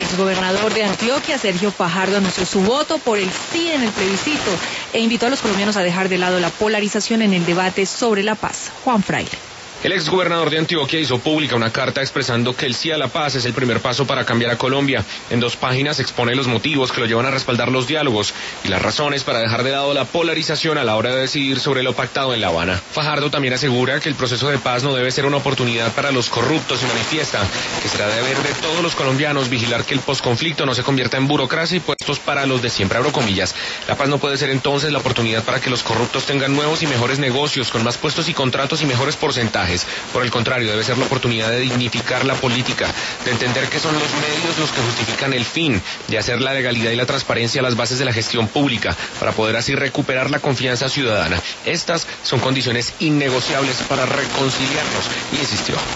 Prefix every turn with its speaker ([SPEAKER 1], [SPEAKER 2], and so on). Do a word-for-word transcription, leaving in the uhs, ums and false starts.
[SPEAKER 1] exgobernador de Antioquia, Sergio Fajardo, anunció su voto por el sí en el plebiscito e invitó a los colombianos a dejar de lado la polarización en el debate sobre la paz. Juan Fraile.
[SPEAKER 2] El exgobernador de Antioquia hizo pública una carta expresando que el sí a la paz es el primer paso para cambiar a Colombia. En dos páginas expone los motivos que lo llevan a respaldar los diálogos y las razones para dejar de lado la polarización a la hora de decidir sobre lo pactado en La Habana. Fajardo también asegura que el proceso de paz no debe ser una oportunidad para los corruptos y manifiesta que será deber de todos los colombianos vigilar que el posconflicto no se convierta en burocracia y puestos para los de siempre, abro comillas. La paz no puede ser entonces la oportunidad para que los corruptos tengan nuevos y mejores negocios con más puestos y contratos y mejores porcentajes. Por el contrario, debe ser la oportunidad de dignificar la política, de entender que son los medios los que justifican el fin, de hacer la legalidad y la transparencia las bases de la gestión pública, para poder así recuperar la confianza ciudadana. Estas son condiciones innegociables para reconciliarnos, y insistió.